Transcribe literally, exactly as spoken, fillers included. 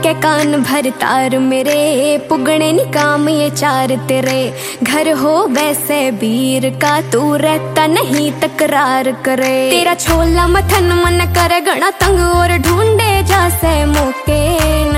के कान भर तार मेरे, पुगने नी काम ये चार तेरे। घर हो वैसे वीर का, तू रहता नहीं तकरार करे। तेरा छोला मथन मन करे घना तंग, और ढूंढे जा से मौके